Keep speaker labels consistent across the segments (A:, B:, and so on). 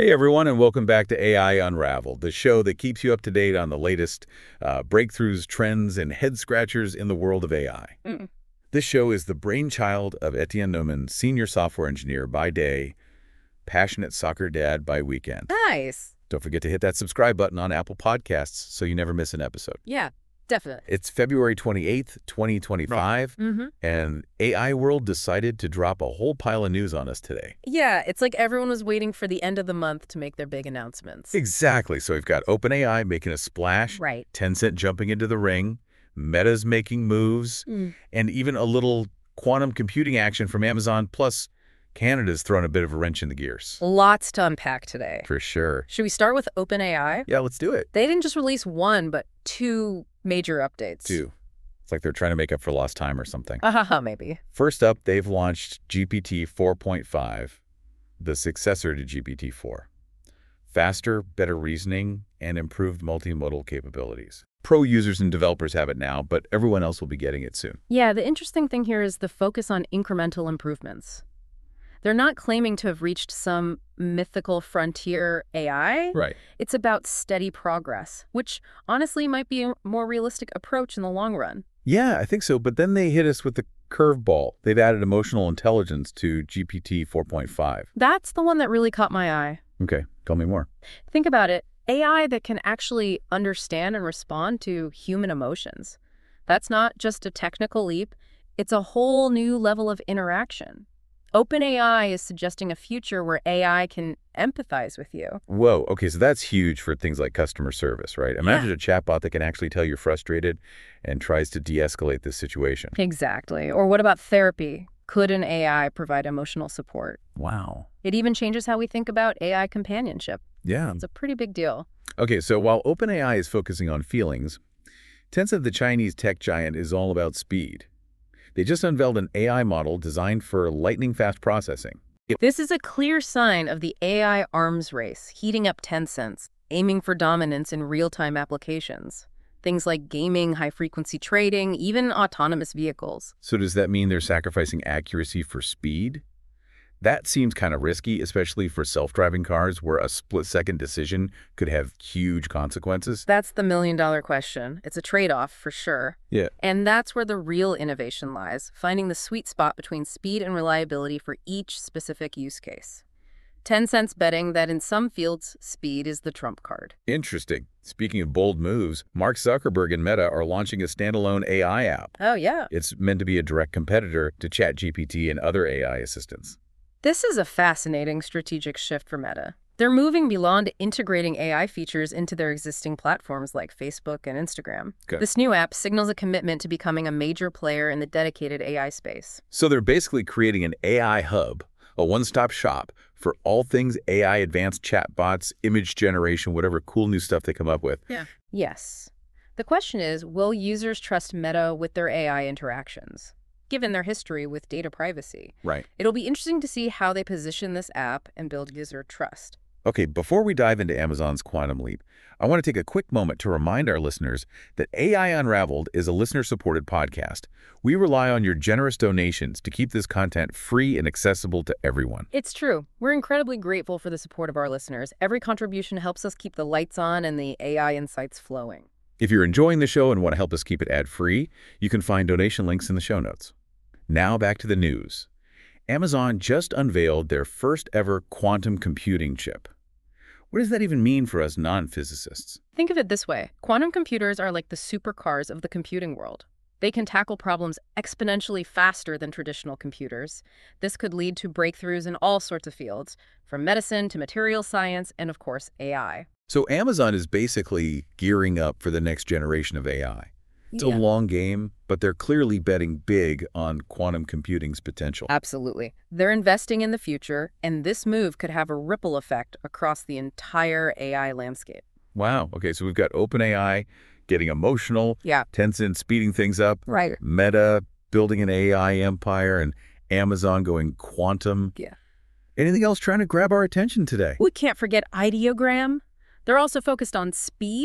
A: Hey everyone, and welcome back to AI Unraveled, the show that keeps you up to date on the latest breakthroughs, trends, and head-scratchers in the world of AI.
B: Mm.
A: This show is the brainchild of Etienne Neumann, senior software engineer by day, passionate soccer dad by weekend.
B: Nice.
A: Don't forget to hit that subscribe button on Apple Podcasts so you never miss an episode.
B: Yeah, definitely.
A: It's February 28th, 2025,
B: Mm-hmm.
A: and AI World decided to drop a whole pile of news on us today.
B: Yeah, it's like everyone was waiting for the end of the month to make their big announcements.
A: Exactly. So we've got OpenAI making a splash,
B: Right.
A: Tencent jumping into the ring, Meta's making moves, and even a little quantum computing action from Amazon, plus Canada's thrown a bit of a wrench in the gears.
B: Lots to unpack today.
A: For sure.
B: Should we start with OpenAI?
A: Yeah, let's do it.
B: They didn't just release one, but two major updates.
A: It's like they're trying to make up for lost time or something.
B: Maybe.
A: First up, they've launched GPT 4.5, the successor to GPT 4. Faster, better reasoning, and improved multimodal capabilities. Pro users and developers have it now, but everyone else will be getting it soon.
B: Yeah, the interesting thing here is the focus on incremental improvements. They're not claiming to have reached some mythical frontier AI.
A: Right.
B: It's about steady progress, which honestly might be a more realistic approach in the long run.
A: Yeah, I think so. But then they hit us with the curveball. They've added emotional intelligence to GPT 4.5.
B: That's the one that really caught my eye.
A: Okay, tell me more.
B: Think about it. AI that can actually understand and respond to human emotions. That's not just a technical leap. It's a whole new level of interaction. OpenAI is suggesting a future where AI can empathize with you.
A: Whoa, okay, so that's huge for things like customer service, right? Imagine a chatbot that can actually tell you're frustrated and tries to de-escalate this situation.
B: Exactly. Or what about therapy? Could an AI provide emotional support?
A: Wow.
B: It even changes how we think about AI companionship.
A: Yeah.
B: It's a pretty big deal.
A: Okay, so while OpenAI is focusing on feelings, Tencent, the Chinese tech giant, is all about speed. They just unveiled an AI model designed for lightning-fast processing.
B: This is a clear sign of the AI arms race, heating up Tencent, aiming for dominance in real-time applications. Things like gaming, high-frequency trading, even autonomous vehicles.
A: So does that mean they're sacrificing accuracy for speed? That seems kind of risky, especially for self-driving cars where a split-second decision could have huge consequences.
B: That's the million-dollar question. It's a trade-off, for sure.
A: Yeah.
B: And that's where the real innovation lies, finding the sweet spot between speed and reliability for each specific use case. Tencent's betting that in some fields, speed is the trump card.
A: Interesting. Speaking of bold moves, Mark Zuckerberg and Meta are launching a standalone AI app.
B: Oh, yeah.
A: It's meant to be a direct competitor to ChatGPT and other AI assistants.
B: This is a fascinating strategic shift for Meta. They're moving beyond integrating AI features into their existing platforms like Facebook and Instagram.
A: Okay.
B: This new app signals a commitment to becoming a major player in the dedicated AI space.
A: So they're basically creating an AI hub, a one-stop shop for all things AI, advanced chatbots, image generation, whatever cool new stuff they come up with.
B: Yeah. Yes. The question is, will users trust Meta with their AI interactions? Given their history with data privacy.
A: Right.
B: It'll be interesting to see how they position this app and build user trust.
A: Okay, before we dive into Amazon's Quantum Leap, I want to take a quick moment to remind our listeners that AI Unraveled is a listener-supported podcast. We rely on your generous donations to keep this content free and accessible to everyone.
B: It's true. We're incredibly grateful for the support of our listeners. Every contribution helps us keep the lights on and the AI insights flowing.
A: If you're enjoying the show and want to help us keep it ad-free, you can find donation links in the show notes. Now back to the news. Amazon just unveiled their first ever quantum computing chip. What does that even mean for us non-physicists?
B: Think of it this way. Quantum computers are like the supercars of the computing world. They can tackle problems exponentially faster than traditional computers. This could lead to breakthroughs in all sorts of fields, from medicine to material science and, of course, AI.
A: So Amazon is basically gearing up for the next generation of AI. It's a long game, but they're clearly betting big on quantum computing's potential.
B: Absolutely. They're investing in the future, and this move could have a ripple effect across the entire AI landscape.
A: Wow. Okay, so we've got OpenAI getting emotional,
B: Yeah.
A: Tencent speeding things up,
B: Right.
A: Meta building an AI empire, and Amazon going quantum.
B: Yeah.
A: Anything else trying to grab our attention today?
B: We can't forget Ideogram. They're also focused on speed,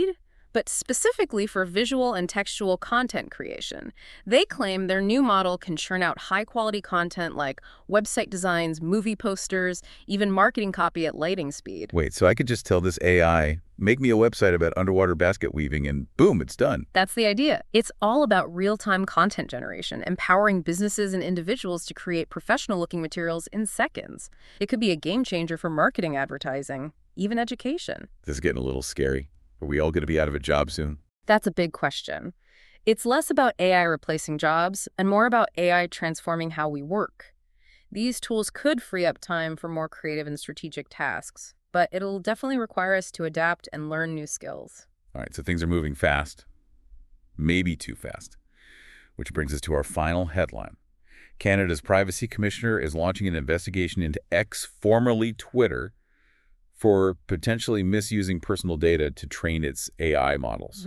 B: but specifically for visual and textual content creation. They claim their new model can churn out high-quality content like website designs, movie posters, even marketing copy at lightning speed.
A: Wait, so I could just tell this AI, make me a website about underwater basket weaving, and boom, it's done.
B: That's the idea. It's all about real-time content generation, empowering businesses and individuals to create professional-looking materials in seconds. It could be a game changer for marketing, advertising, even education.
A: This is getting a little scary. Are we all going to be out of a job soon?
B: That's a big question. It's less about AI replacing jobs and more about AI transforming how we work. These tools could free up time for more creative and strategic tasks, but it'll definitely require us to adapt and learn new skills.
A: All right, so things are moving fast. Maybe too fast. Which brings us to our final headline. Canada's Privacy Commissioner is launching an investigation into X, formerly Twitter, for potentially misusing personal data to train its AI models.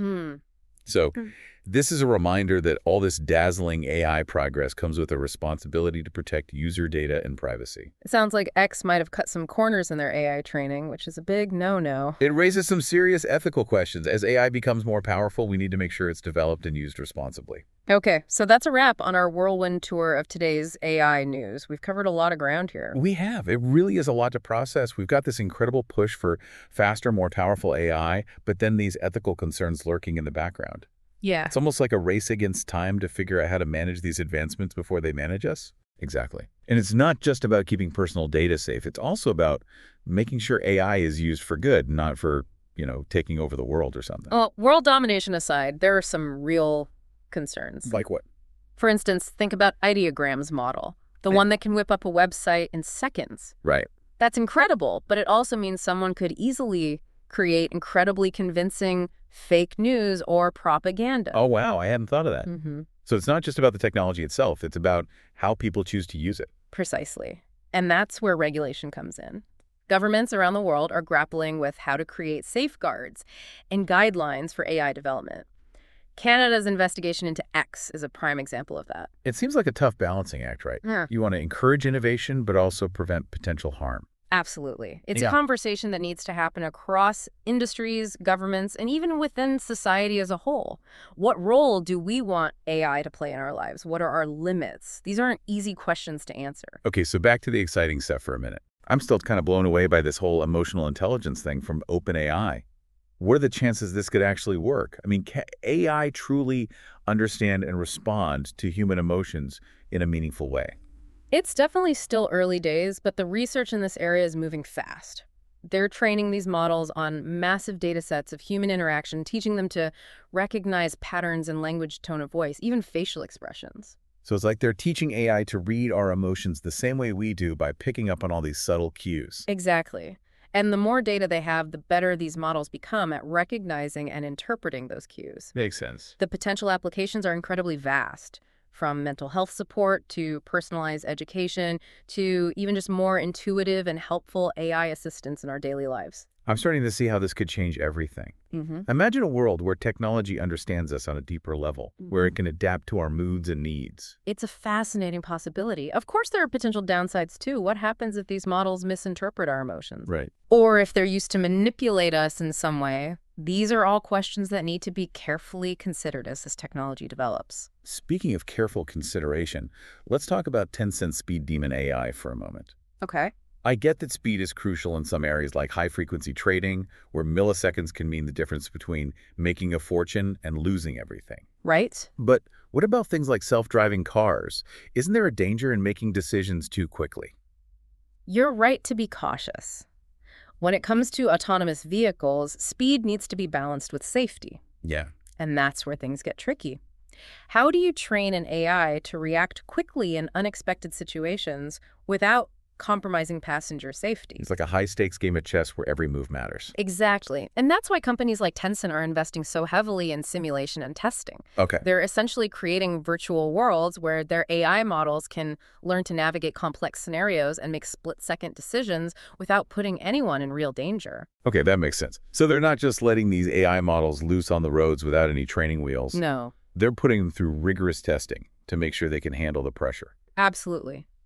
A: So this is a reminder that all this dazzling AI progress comes with a responsibility to protect user data and privacy.
B: It sounds like X might have cut some corners in their AI training, which is a big no-no.
A: It raises some serious ethical questions. As AI becomes more powerful, we need to make sure it's developed and used responsibly.
B: Okay, so that's a wrap on our whirlwind tour of today's AI news. We've covered a lot of ground here.
A: We have. It really is a lot to process. We've got this incredible push for faster, more powerful AI, but then these ethical concerns lurking in the background.
B: Yeah.
A: It's almost like a race against time to figure out how to manage these advancements before they manage us. Exactly. And it's not just about keeping personal data safe. It's also about making sure AI is used for good, not for, taking over the world or something.
B: Well, world domination aside, there are some real concerns.
A: Like what?
B: For instance, think about Ideogram's model, the one that can whip up a website in seconds.
A: Right.
B: That's incredible, but it also means someone could easily create incredibly convincing fake news or propaganda.
A: Oh, wow. I hadn't thought of that.
B: Mm-hmm.
A: So it's not just about the technology itself. It's about how people choose to use it.
B: Precisely. And that's where regulation comes in. Governments around the world are grappling with how to create safeguards and guidelines for AI development. Canada's investigation into X is a prime example of that.
A: It seems like a tough balancing act, right?
B: Yeah.
A: You want to encourage innovation, but also prevent potential harm.
B: Absolutely. It's
A: Yeah.
B: a conversation that needs to happen across industries, governments, and even within society as a whole. What role do we want AI to play in our lives? What are our limits? These aren't easy questions to answer.
A: Okay, so back to the exciting stuff for a minute. I'm still kind of blown away by this whole emotional intelligence thing from OpenAI. What are the chances this could actually work? I mean, can AI truly understand and respond to human emotions in a meaningful way?
B: It's definitely still early days, but the research in this area is moving fast. They're training these models on massive data sets of human interaction, teaching them to recognize patterns in language, tone of voice, even facial expressions.
A: So it's like they're teaching AI to read our emotions the same way we do by picking up on all these subtle cues.
B: Exactly. And the more data they have, the better these models become at recognizing and interpreting those cues.
A: Makes sense.
B: The potential applications are incredibly vast, from mental health support to personalized education to even just more intuitive and helpful AI assistants in our daily lives.
A: I'm starting to see how this could change everything.
B: Mm-hmm.
A: Imagine a world where technology understands us on a deeper level, where it can adapt to our moods and needs.
B: It's a fascinating possibility. Of course, there are potential downsides, too. What happens if these models misinterpret our emotions?
A: Right.
B: Or if they're used to manipulate us in some way? These are all questions that need to be carefully considered as this technology develops.
A: Speaking of careful consideration, let's talk about Tencent Speed Demon AI for a moment.
B: Okay.
A: I get that speed is crucial in some areas like high-frequency trading, where milliseconds can mean the difference between making a fortune and losing everything.
B: Right?
A: But what about things like self-driving cars? Isn't there a danger in making decisions too quickly?
B: You're right to be cautious. When it comes to autonomous vehicles, speed needs to be balanced with safety.
A: Yeah.
B: And that's where things get tricky. How do you train an AI to react quickly in unexpected situations without compromising passenger safety?
A: It's like a high-stakes game of chess where every move matters.
B: Exactly. And that's why companies like Tencent are investing so heavily in simulation and testing.
A: Okay.
B: They're essentially creating virtual worlds where their AI models can learn to navigate complex scenarios and make split-second decisions without putting anyone in real danger.
A: Okay, that makes sense. So they're not just letting these AI models loose on the roads without any training wheels.
B: No.
A: They're putting them through rigorous testing to make sure they can handle the pressure.
B: Absolutely.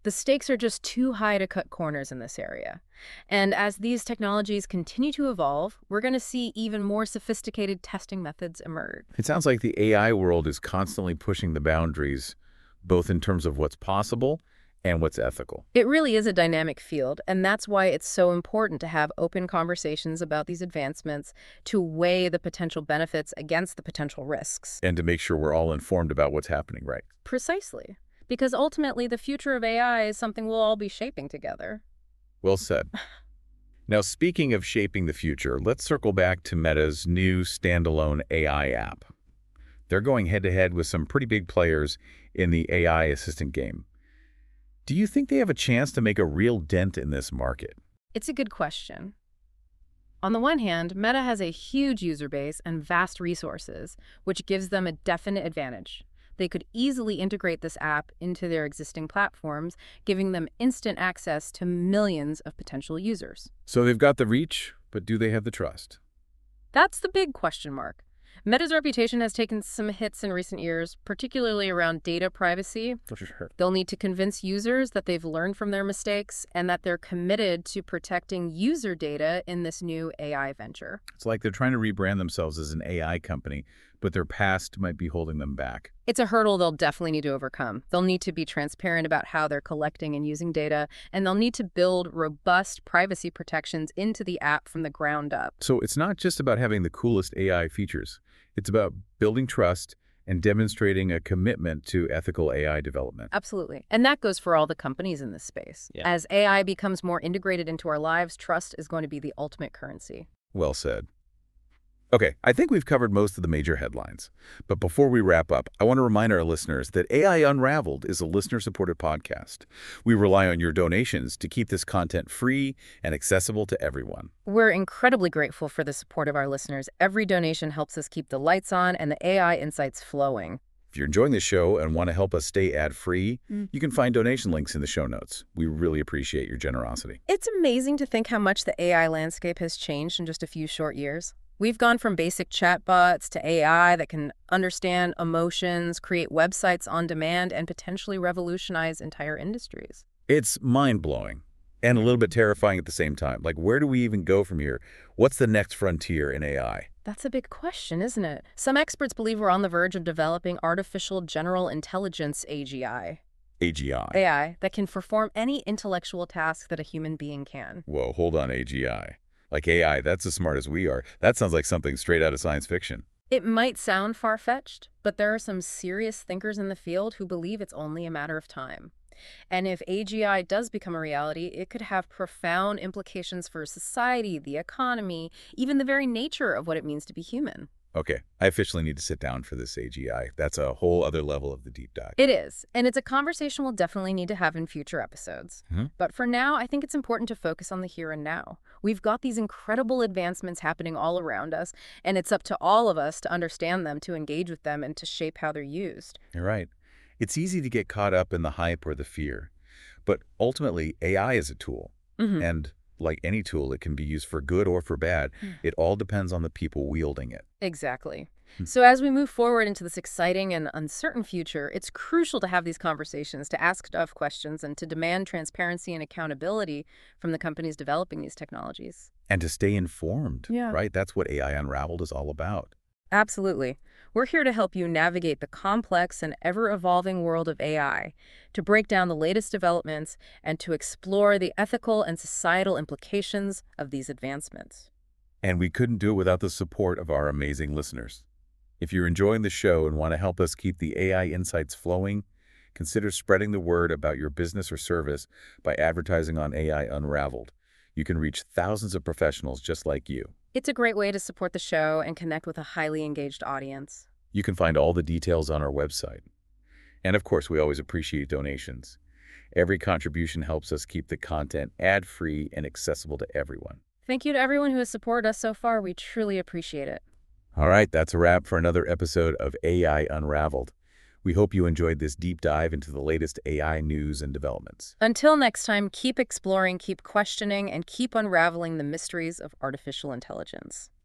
B: The stakes are just too high to cut corners in this area. And as these technologies continue to evolve, we're going to see even more sophisticated testing methods emerge.
A: It sounds like the AI world is constantly pushing the boundaries, both in terms of what's possible and what's ethical.
B: It really is a dynamic field, and that's why it's so important to have open conversations about these advancements, to weigh the potential benefits against the potential risks.
A: And to make sure we're all informed about what's happening, right?
B: Precisely. Because ultimately, the future of AI is something we'll all be shaping together.
A: Well said. Now, speaking of shaping the future, let's circle back to Meta's new standalone AI app. They're going head-to-head with some pretty big players in the AI assistant game. Do you think they have a chance to make a real dent in this market?
B: It's a good question. On the one hand, Meta has a huge user base and vast resources, which gives them a definite advantage. They could easily integrate this app into their existing platforms, giving them instant access to millions of potential users.
A: So they've got the reach, but do they have the trust?
B: That's the big question mark. Meta's reputation has taken some hits in recent years, particularly around data privacy.
A: For sure.
B: They'll need to convince users that they've learned from their mistakes and that they're committed to protecting user data in this new AI venture.
A: It's like they're trying to rebrand themselves as an AI company, but their past might be holding them back.
B: It's a hurdle they'll definitely need to overcome. They'll need to be transparent about how they're collecting and using data, and they'll need to build robust privacy protections into the app from the ground up.
A: So it's not just about having the coolest AI features. It's about building trust and demonstrating a commitment to ethical AI development.
B: Absolutely. And that goes for all the companies in this space.
A: Yeah.
B: As AI becomes more integrated into our lives, trust is going to be the ultimate currency.
A: Well said. Okay, I think we've covered most of the major headlines. But before we wrap up, I want to remind our listeners that AI Unraveled is a listener-supported podcast. We rely on your donations to keep this content free and accessible to everyone.
B: We're incredibly grateful for the support of our listeners. Every donation helps us keep the lights on and the AI insights flowing.
A: If you're enjoying the show and want to help us stay ad-free, you can find donation links in the show notes. We really appreciate your generosity.
B: It's amazing to think how much the AI landscape has changed in just a few short years. We've gone from basic chatbots to AI that can understand emotions, create websites on demand, and potentially revolutionize entire industries.
A: It's mind-blowing and a little bit terrifying at the same time. Like, where do we even go from here? What's the next frontier in AI?
B: That's a big question, isn't it? Some experts believe we're on the verge of developing artificial general intelligence AGI.
A: AGI.
B: AI that can perform any intellectual task that a human being can.
A: Whoa, hold on, AGI. Like AI, that's as smart as we are. That sounds like something straight out of science fiction.
B: It might sound far-fetched, but there are some serious thinkers in the field who believe it's only a matter of time. And if AGI does become a reality, it could have profound implications for society, the economy, even the very nature of what it means to be human.
A: Okay, I officially need to sit down for this AGI. That's a whole other level of the deep dive.
B: It is, and it's a conversation we'll definitely need to have in future episodes. But for now, I think it's important to focus on the here and now. We've got these incredible advancements happening all around us, and it's up to all of us to understand them, to engage with them, and to shape how they're used.
A: You're right. It's easy to get caught up in the hype or the fear. But ultimately, AI is a tool. And like any tool, it can be used for good or for bad. It all depends on the people wielding it.
B: Exactly. So as we move forward into this exciting and uncertain future, it's crucial to have these conversations, to ask tough questions, and to demand transparency and accountability from the companies developing these technologies.
A: And to stay informed,
B: Yeah.
A: right? That's what AI Unraveled is all about.
B: Absolutely. We're here to help you navigate the complex and ever-evolving world of AI, to break down the latest developments, and to explore the ethical and societal implications of these advancements.
A: And we couldn't do it without the support of our amazing listeners. If you're enjoying the show and want to help us keep the AI insights flowing, consider spreading the word about your business or service by advertising on AI Unraveled. You can reach thousands of professionals just like you.
B: It's a great way to support the show and connect with a highly engaged audience.
A: You can find all the details on our website. And of course, we always appreciate donations. Every contribution helps us keep the content ad-free and accessible to everyone.
B: Thank you to everyone who has supported us so far. We truly appreciate it.
A: All right, that's a wrap for another episode of AI Unraveled. We hope you enjoyed this deep dive into the latest AI news and developments.
B: Until next time, keep exploring, keep questioning, and keep unraveling the mysteries of artificial intelligence.